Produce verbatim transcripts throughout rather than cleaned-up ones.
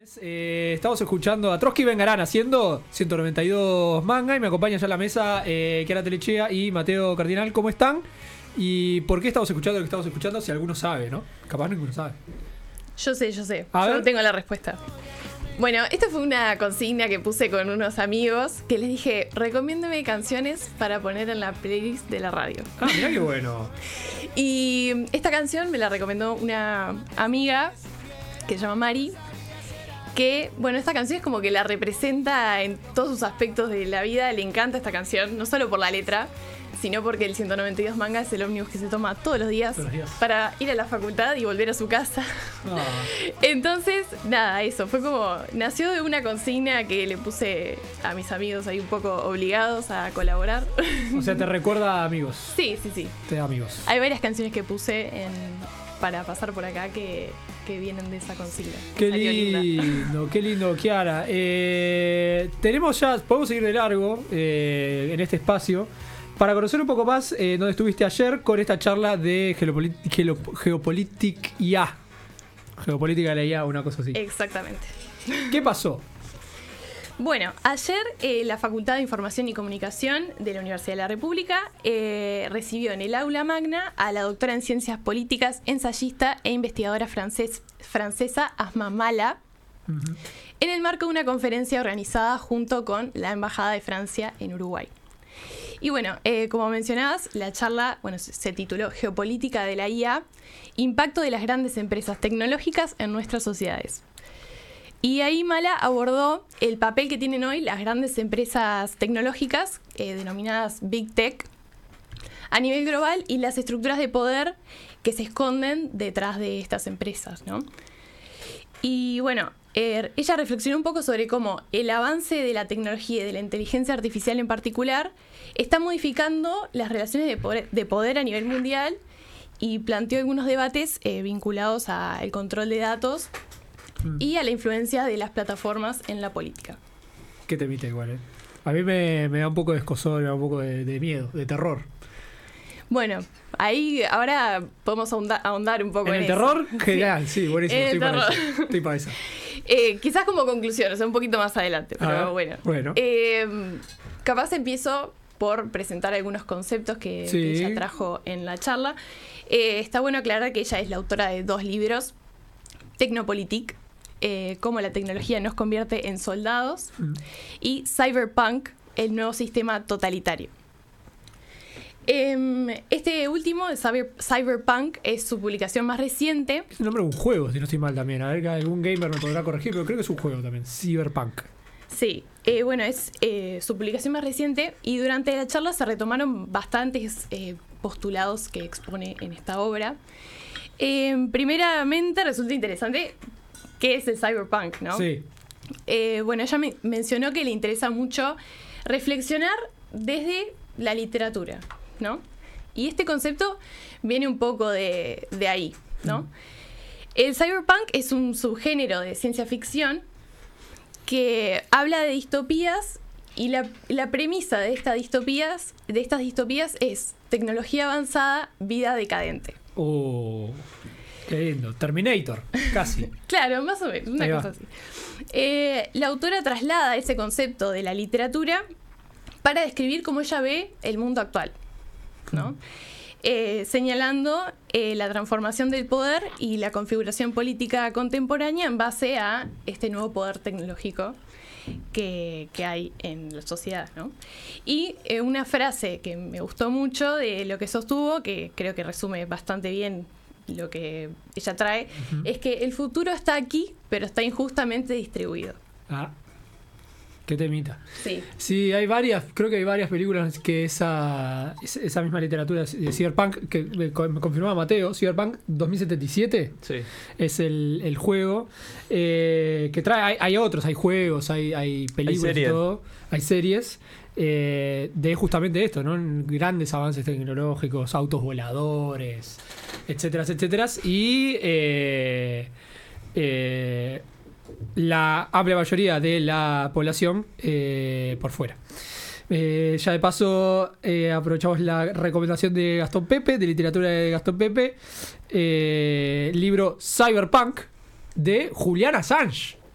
Eh, estamos escuchando a Trotsky Vengarán haciendo ciento noventa y dos manga y me acompaña ya a la mesa eh, Chiara Telechea y Mateo Cardinal. ¿Cómo están? ¿Y por qué estamos escuchando lo que estamos escuchando? Si alguno sabe, ¿no? Capaz ninguno sabe. Yo sé, yo sé. A yo ver. tengo la respuesta. Bueno, esta fue una consigna que puse con unos amigos que les dije, recomiéndeme canciones para poner en la playlist de la radio. Ah, mirá qué bueno. Y esta canción me la recomendó una amiga que se llama Mari, que, bueno, esta canción es como que la representa en todos sus aspectos de la vida. Le encanta esta canción, no solo por la letra, sino porque el ciento noventa y dos manga es el ómnibus que se toma todos los días, Todos los días. para ir a la facultad y volver a su casa. Ah. Entonces, nada, eso, fue como, nació de una consigna que le puse a mis amigos ahí un poco obligados a colaborar. O sea, te recuerda a amigos. Sí, sí, sí. Te da amigos. Hay varias canciones que puse en, para pasar por acá que, que vienen de esa consigna. Qué Salió linda. lindo, qué lindo, Chiara. Eh, tenemos ya, podemos seguir de largo eh, en este espacio para conocer un poco más eh, dónde estuviste ayer con esta charla de geopoli- gelo- Geopolítica I A. Geopolítica de la I A, una cosa así. Exactamente. ¿Qué pasó? Bueno, ayer eh, la Facultad de Información y Comunicación de la Universidad de la República eh, recibió en el aula magna a la doctora en Ciencias Políticas, ensayista e investigadora francés, francesa Asma Mala, Uh-huh. en el marco de una conferencia organizada junto con la Embajada de Francia en Uruguay. Y bueno, eh, como mencionabas, la charla bueno, se, se tituló Geopolítica de la I A, impacto de las grandes empresas tecnológicas en nuestras sociedades. Y ahí Mala abordó el papel que tienen hoy las grandes empresas tecnológicas, eh, denominadas Big Tech, a nivel global y las estructuras de poder que se esconden detrás de estas empresas, ¿no? Y bueno, eh, ella reflexionó un poco sobre cómo el avance de la tecnología y de la inteligencia artificial en particular está modificando las relaciones de poder, de poder a nivel mundial y planteó algunos debates eh, vinculados al control de datos y a la influencia de las plataformas en la política. ¿Qué te emite igual, eh? A mí me, me da un poco de escosor, me da un poco de, de miedo, de terror. Bueno, ahí ahora podemos ahondar, ahondar un poco ¿En en, el eso. terror? Genial, sí, buenísimo. En el Estoy para terror. eso. Estoy para eso. Eh, quizás como conclusión, o sea, un poquito más adelante, A pero ver, bueno. bueno. Eh, capaz empiezo por presentar algunos conceptos que, Sí. que ella trajo en la charla. Eh, está bueno aclarar que ella es la autora de dos libros, Tecnopolitik, eh, cómo la tecnología nos convierte en soldados, Mm. y Cyberpunk, el nuevo sistema totalitario. Em, este último, el Cyber- Cyberpunk, es su publicación más reciente. Es el nombre de un juego, si no estoy mal también. A ver que algún gamer me podrá corregir, pero creo que es un juego también. Cyberpunk. Sí, eh, bueno, es eh, su publicación más reciente y durante la charla se retomaron bastantes eh, postulados que expone en esta obra. Eh, primeramente resulta interesante qué es el cyberpunk, ¿no? Sí. Eh, bueno, ella me mencionó que le interesa mucho reflexionar desde la literatura, ¿no? Y este concepto viene un poco de, de ahí, ¿no? Mm. El cyberpunk es un subgénero de ciencia ficción que habla de distopías y la, la premisa de, esta distopías, de estas distopías es tecnología avanzada, vida decadente. Oh, qué lindo. Terminator, casi. Claro, más o menos, una Ahí va. cosa así. Eh, la autora traslada ese concepto de la literatura para describir cómo ella ve el mundo actual, ¿no? Mm. Eh, señalando eh, la transformación del poder y la configuración política contemporánea en base a este nuevo poder tecnológico que, que hay en la sociedad, ¿no? Y eh, una frase que me gustó mucho de lo que sostuvo, que creo que resume bastante bien lo que ella trae, Ujú. es que el futuro está aquí, pero está injustamente distribuido. Ah, qué temita. Sí. Sí, hay varias, creo que hay varias películas que esa, esa esa misma literatura de Cyberpunk, que me co- me confirmaba Mateo, Cyberpunk dos mil setenta y siete Sí. es el, el juego eh, que trae, hay, hay otros, hay juegos, hay, hay películas y series. todo, hay series eh, de justamente esto, ¿no? Grandes avances tecnológicos, autos voladores, etcétera, etcétera, y eh, eh, la amplia mayoría de la población eh, por fuera. Eh, ya de paso eh, aprovechamos la recomendación de Gastón Pepe, de literatura de Gastón Pepe, eh, libro Cyberpunk de Julian Assange.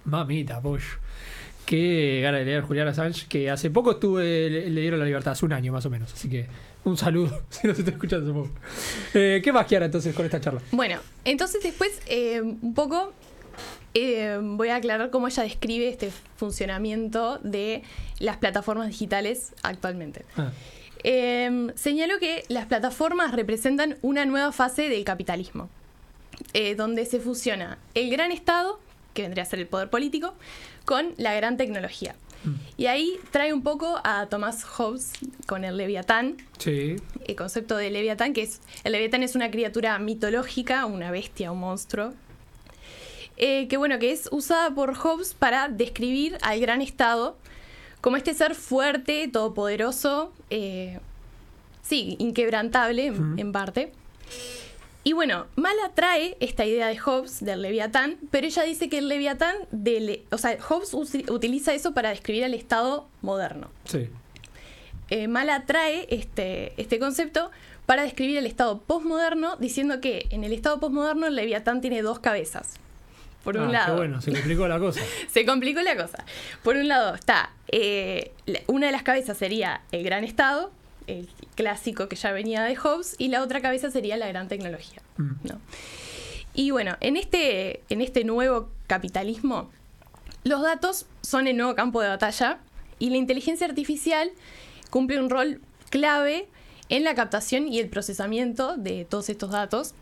Mamita, pollo. Qué gana de leer Julian Assange, que hace poco estuve, le, le dieron la libertad, hace un año más o menos. Así que un saludo, si no se está escuchando hace poco. Eh, ¿Qué más, Kiara, entonces, con esta charla? Bueno, entonces después eh, un poco eh, voy a aclarar cómo ella describe este funcionamiento de las plataformas digitales actualmente. Ah. Eh, señaló que las plataformas representan una nueva fase del capitalismo, eh, donde se fusiona el gran Estado, que vendría a ser el poder político, con la gran tecnología. Mm. Y ahí trae un poco a Thomas Hobbes con el Leviatán. Sí. El concepto de Leviatán, que es... El Leviatán es una criatura mitológica, una bestia, un monstruo, eh, que bueno, que es usada por Hobbes para describir al gran Estado como este ser fuerte, todopoderoso, eh, sí, inquebrantable mm. en parte. Y bueno, Mala trae esta idea de Hobbes del Leviatán, pero ella dice que el Leviatán, de, o sea, Hobbes utiliza eso para describir al Estado moderno. Sí. Eh, Mala trae este, este concepto para describir el Estado postmoderno, diciendo que en el Estado postmoderno el Leviatán tiene dos cabezas. Por un ah, lado. Qué bueno, se complicó la cosa. Se complicó la cosa. Por un lado está, eh, una de las cabezas sería el gran Estado, el clásico que ya venía de Hobbes, y la otra cabeza sería la gran tecnología, mm. ¿no? Y bueno, en este, en este nuevo capitalismo, los datos son el nuevo campo de batalla y la inteligencia artificial cumple un rol clave en la captación y el procesamiento de todos estos datos.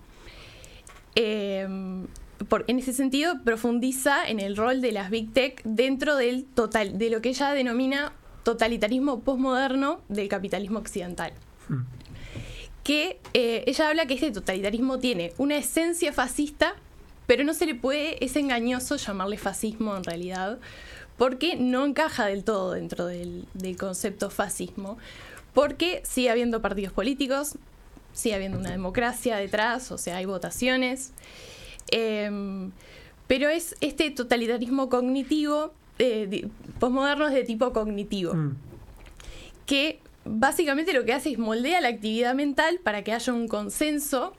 Eh, por, en ese sentido, profundiza en el rol de las Big Tech dentro del total, de lo que ella denomina totalitarismo postmoderno del capitalismo occidental. Hmm. Que eh, ella habla que este totalitarismo tiene una esencia fascista, pero no se le puede, es engañoso llamarle fascismo en realidad, porque no encaja del todo dentro del, del concepto fascismo, porque sigue habiendo partidos políticos, sigue habiendo una democracia detrás, o sea, hay votaciones, eh, pero es este totalitarismo cognitivo, Eh, postmodernos de tipo cognitivo, mm. que básicamente lo que hace es moldea la actividad mental para que haya un consenso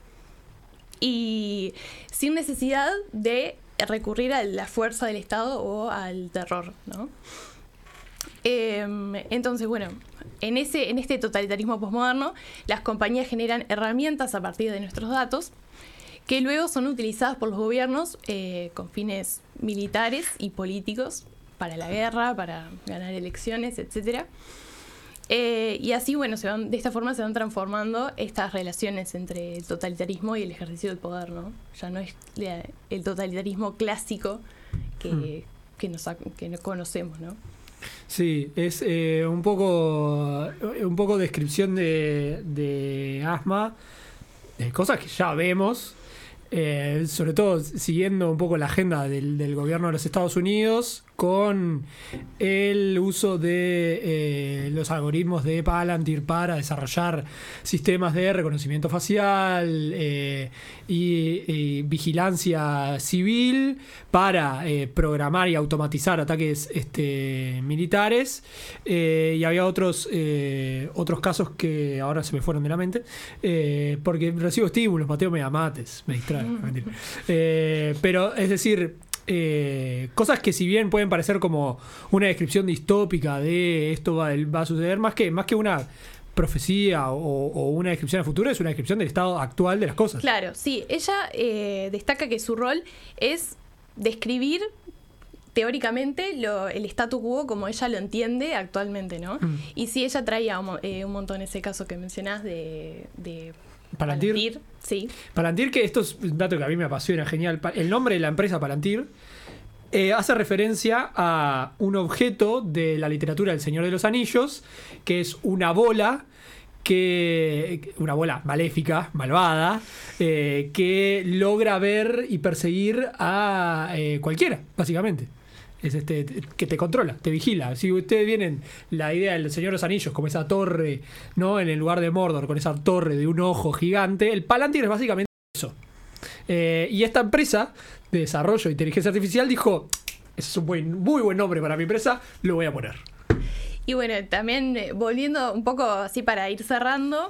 y sin necesidad de recurrir a la fuerza del Estado o al terror, ¿no? Eh, entonces, bueno, en, ese, en este totalitarismo postmoderno, las compañías generan herramientas a partir de nuestros datos que luego son utilizadas por los gobiernos eh, con fines militares y políticos, para la guerra, para ganar elecciones, etcétera. Eh, y así, bueno, se van, de esta forma se van transformando estas relaciones entre el totalitarismo y el ejercicio del poder, ¿no? Ya no es la, el totalitarismo clásico que, hmm. que, nos, que nos conocemos, ¿no? Sí, es eh, un poco un poco descripción de, de Asma, de cosas que ya vemos, eh, sobre todo siguiendo un poco la agenda del, del gobierno de los Estados Unidos, con el uso de eh, los algoritmos de Palantir para desarrollar sistemas de reconocimiento facial eh, y, y vigilancia civil para eh, programar y automatizar ataques este, militares. Eh, y había otros, eh, otros casos que ahora se me fueron de la mente, eh, porque recibo estímulos, Mateo me da mates, me distrae. eh, pero es decir... Eh, cosas que si bien pueden parecer como una descripción distópica de esto va, va a suceder, más que, más que una profecía o, o una descripción a futuro, es una descripción del estado actual de las cosas. Claro, sí, ella eh, destaca que su rol es describir teóricamente lo, el statu quo como ella lo entiende actualmente, ¿no? Mm. Y sí, ella traía un, eh, un montón ese caso que mencionás de... de Palantir. Palantir, sí. Palantir, que esto es un dato que a mí me apasiona, genial. El nombre de la empresa Palantir eh, hace referencia a un objeto de la literatura del Señor de los Anillos, que es una bola, que una bola maléfica, malvada, eh, que logra ver y perseguir a eh, cualquiera, básicamente. Es este que te controla, te vigila. Si ustedes vienen la idea del Señor de los Anillos como esa torre, ¿no? En el lugar de Mordor, con esa torre de un ojo gigante, el Palantir es básicamente eso. Eh, y esta empresa de desarrollo de inteligencia artificial dijo, ese es un buen, muy buen nombre para mi empresa, lo voy a poner. Y bueno, también eh, volviendo un poco así para ir cerrando,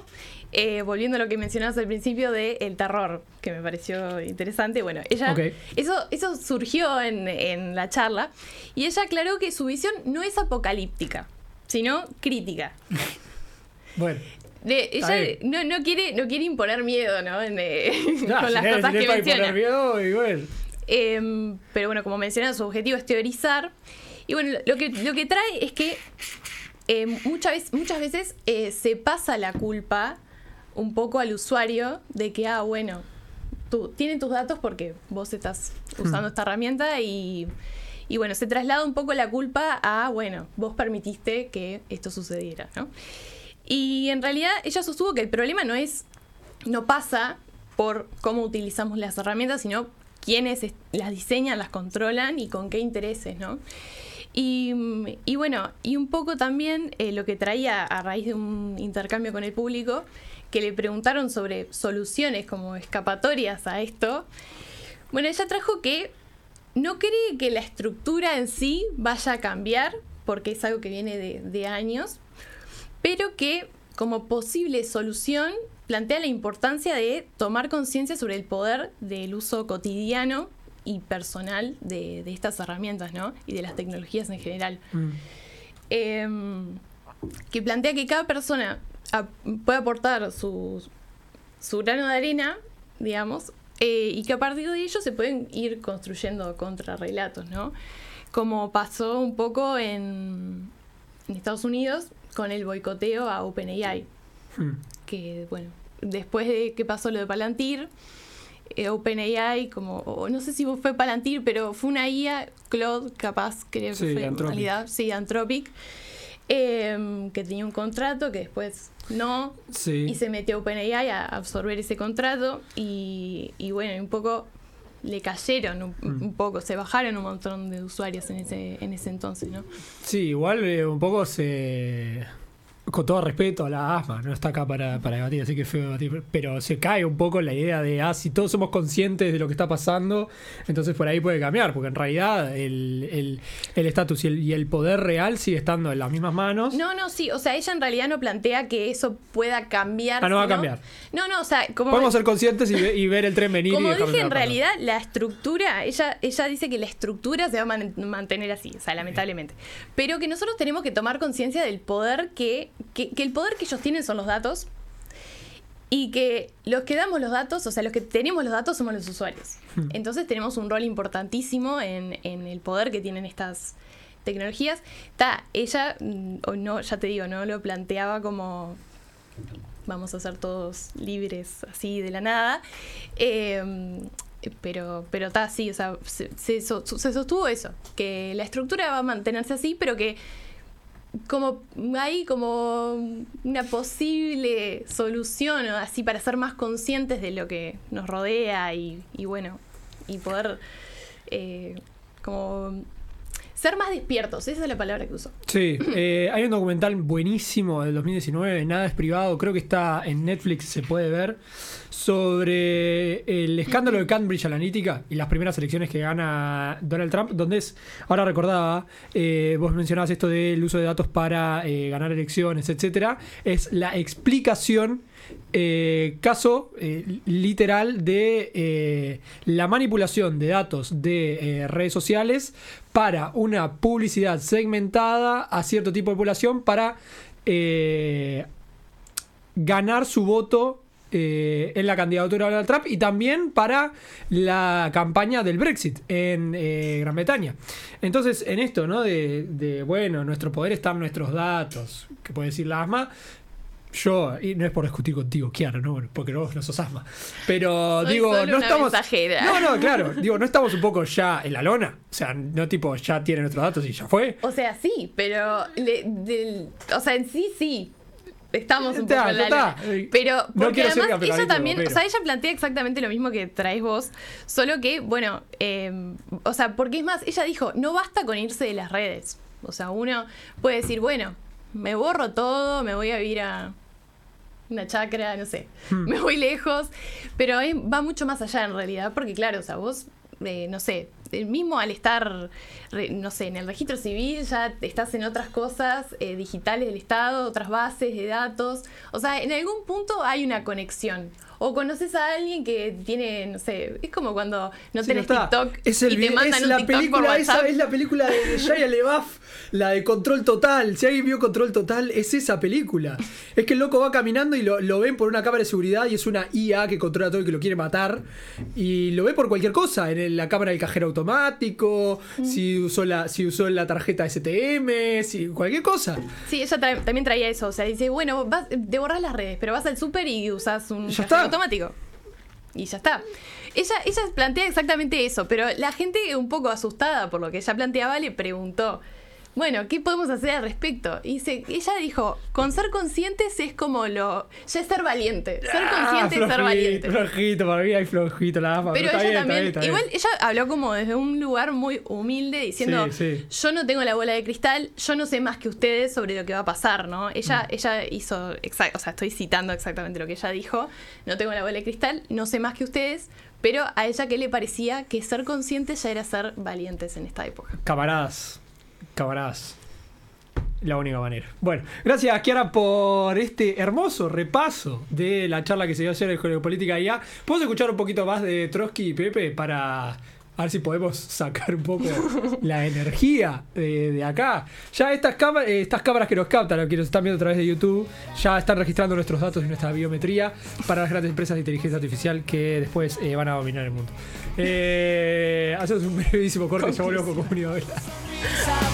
eh, volviendo a lo que mencionabas al principio del terror, que me pareció interesante, bueno, ella, Okay. eso, eso surgió en, en la charla, y ella aclaró que su visión no es apocalíptica, sino crítica. Bueno. De, ella no, no, quiere, no quiere imponer miedo, ¿no? En, eh, Nah, con si las no- cosas si no que es para menciona. imponer miedo, y bueno. Eh, pero bueno, como mencionaba, su objetivo es teorizar. Y bueno, lo que, lo que trae es que eh, muchas veces, muchas veces eh, se pasa la culpa un poco al usuario de que, ah, bueno, tú tienen tus datos porque vos estás usando Hmm. esta herramienta y, y bueno, se traslada un poco la culpa a, bueno, vos permitiste que esto sucediera, ¿no? Y en realidad ella sostuvo que el problema no es, no pasa por cómo utilizamos las herramientas, sino quiénes es- las diseñan, las controlan y con qué intereses, ¿no? Y, y bueno, y un poco también eh, lo que traía a raíz de un intercambio con el público, que le preguntaron sobre soluciones como escapatorias a esto. Bueno, ella trajo que no cree que la estructura en sí vaya a cambiar, porque es algo que viene de, de años, pero que como posible solución plantea la importancia de tomar conciencia sobre el poder del uso cotidiano y personal de, de estas herramientas, ¿no? Y de las tecnologías en general. Mm. Eh, que plantea que cada persona a- puede aportar su, su grano de arena, digamos, eh, y que a partir de ello se pueden ir construyendo contrarrelatos, ¿no? Como pasó un poco en, en Estados Unidos con el boicoteo a OpenAI, Mm. que, bueno, después de que pasó lo de Palantir, eh, OpenAI, como, o no sé si fue Palantir, pero fue una I A, Claude, capaz, creo que Sí, fue en Anthropic. realidad, sí, Anthropic, eh, que tenía un contrato que después no, Sí. y se metió OpenAI a absorber ese contrato, y, y bueno, un poco le cayeron, un, Mm. un poco, se bajaron un montón de usuarios en ese, en ese entonces, ¿no? Sí, igual eh, un poco se... Con todo respeto a la ASMA, no está acá para, para debatir, así que es feo debatir, pero se cae un poco la idea de, ah, si todos somos conscientes de lo que está pasando, entonces por ahí puede cambiar, porque en realidad el el el estatus y el, y el poder real sigue estando en las mismas manos. No, no, sí, o sea, ella en realidad no plantea que eso pueda cambiar. Ah, no va a sino- cambiar. No, no, o sea, como, Podemos ser conscientes y, ve- y ver el tren venir como y dejarnos dije, en llevar por realidad la estructura, ella, ella dice que la estructura se va a man- mantener así, o sea, lamentablemente. Pero que nosotros tenemos que tomar conciencia del poder que, que, que el poder que ellos tienen son los datos. Y que los que damos los datos, o sea, los que tenemos los datos somos los usuarios. Hmm. Entonces tenemos un rol importantísimo en, en el poder que tienen estas tecnologías. Ta, ella, mm, o no, ya te digo, no lo planteaba como vamos a ser todos libres así de la nada. Eh, pero, pero ta, sí, o sea, se, se so- se sostuvo eso, que la estructura va a mantenerse así, pero que como hay como una posible solución o así para ser más conscientes de lo que nos rodea y, y bueno, y poder eh, como ser más despiertos, esa es la palabra que uso. Sí, eh, hay un documental buenísimo del dos mil diecinueve, Nada es privado, creo que está en Netflix, se puede ver, sobre el escándalo de Cambridge Analytica y las primeras elecciones que gana Donald Trump, donde es, ahora recordaba, eh, vos mencionabas esto del uso de datos para eh, ganar elecciones, etcétera, es la explicación, eh, caso eh, literal de eh, la manipulación de datos de eh, redes sociales para una publicidad segmentada a cierto tipo de población para eh, ganar su voto eh, en la candidatura de Donald Trump y también para la campaña del Brexit en eh, Gran Bretaña. Entonces, en esto, ¿no? De, de, bueno, nuestro poder está en nuestros datos, que puede decir la ASMA. Yo, y no es por discutir contigo, Kiara, ¿no? Porque vos no sos asma. Pero Soy digo, solo no una estamos. mensajera. No, no, claro. Digo, no estamos un poco ya en la lona. O sea, no tipo, ya tiene nuestros datos y ya fue. O sea, sí, pero le- del- o sea, en sí sí. Estamos un Ya, poco en ya la está. luna. Pero No porque quiero ser además ella capitalismo, también, pero- o sea, ella plantea exactamente lo mismo que traes vos, solo que, bueno, eh, o sea, porque es más, ella dijo, no basta con irse de las redes. O sea, uno puede decir, bueno, me borro todo, me voy a vivir a una chacra, no sé, Hmm. me voy lejos, pero es- va mucho más allá en realidad, porque claro, o sea, vos, eh, no sé, mismo al estar, no sé, en el registro civil, ya estás en otras cosas eh, digitales del Estado, otras bases de datos. O sea, en algún punto hay una conexión. O conoces a alguien que tiene, no sé, es como cuando no Sí, tenés no está. TikTok Es el y te video- mandan es un la TikTok por película esa, WhatsApp. es la película de, de Shia LaBeouf, la de Control Total. Si alguien vio Control Total, es esa película. Es que el loco va caminando y lo, lo ven por una cámara de seguridad y es una I A que controla todo y que lo quiere matar. Y lo ve por cualquier cosa, en el- la cámara del cajero automático, Mm. si usó la, si usó la tarjeta S T M, si cualquier cosa. Sí, ella tra- también traía eso. O sea, dice, bueno, vas, te borras las redes, pero vas al súper y usas un Ya cajero está. automático. Y ya está. Ella, ella plantea exactamente eso, pero la gente un poco asustada por lo que ella planteaba le preguntó, bueno, ¿qué podemos hacer al respecto? Y dice, ella dijo, con ser conscientes es como lo... Ya es ser valiente. Ser consciente es ser valiente. Ah, Flojito, para mí hay flojito la ama. Pero está ella bien, también, está bien, está igual bien. ella habló como desde un lugar muy humilde diciendo, Sí, sí. yo no tengo la bola de cristal, yo no sé más que ustedes sobre lo que va a pasar, ¿no? Ella, Mm. ella hizo, exact, o sea, estoy citando exactamente lo que ella dijo, no tengo la bola de cristal, no sé más que ustedes, pero a ella que le parecía que ser conscientes ya era ser valientes en esta época. Camaradas, camaradas. La única manera. Bueno, gracias Kiara por este hermoso repaso de la charla que se dio ayer en Geopolítica I A. ¿Podemos escuchar un poquito más de Trotsky y Pepe para a ver si podemos sacar un poco la energía de, de acá? Ya estas, cámar- eh, estas cámaras que nos captan, o que nos están viendo a través de YouTube, ya están registrando nuestros datos y nuestra biometría para las grandes empresas de inteligencia artificial que después eh, van a dominar el mundo. Eh, hacemos un brevísimo corte y ya volvemos con Comunidad Vela.